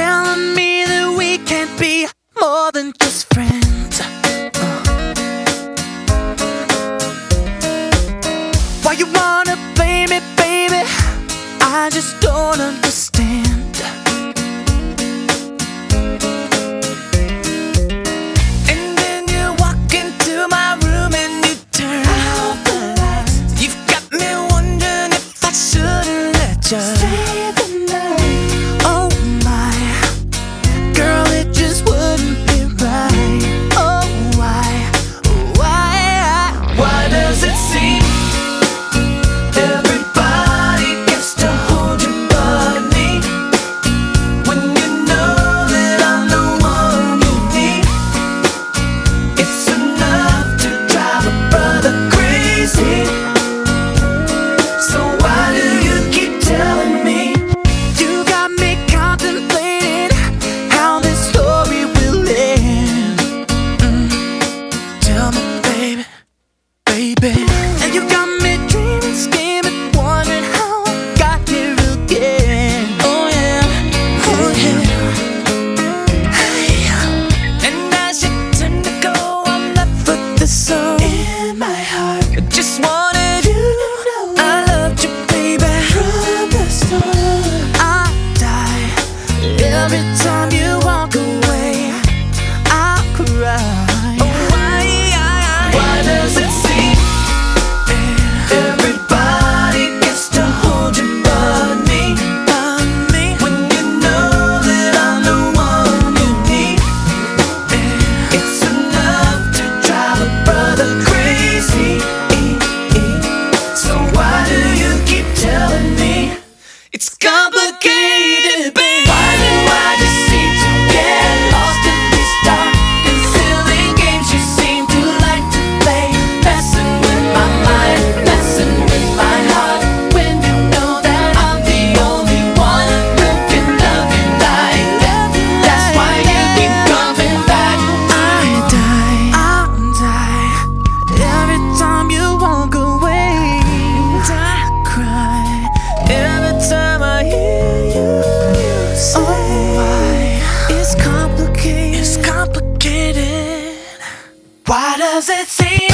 telling me that we can't be more than just friends. Why you wanna play me, baby? I just don't understand. And then you walk into my room and you turn out the lights. You've got me wondering if I shouldn't let you stay the night. Oh my, girl, it just wouldn't be right. Oh why does it seem everybody gets to hold you but me? When you know that I'm the one you need, it's enough to drive a brother crazy. So why do you keep telling me? You got me contemplating how this story will end. Tell me, baby, baby. And you got me dreaming, scheming, wondering how I got here again. Oh yeah, oh yeah. Hey. And as you turn to go, I'm left with this song in my heart. I just wanted you to know I loved you, baby, from the start. I die every time you walk away. I'll cry. Oh, why does it seem everybody gets to hold you but me? When you know that I'm the one you need, it's enough to drive a brother crazy. So why do you keep telling me it's complicated, babe? Why do I just seem to get lost in these dark and silly games you seem to like to play? Messing with my mind, messing with my heart, when you know that I'm the only one who can love you like that. That's why you keep coming back. I'll die every time you walk away. I cry every time I hear you say, oh, why? It's complicated. Why does it seem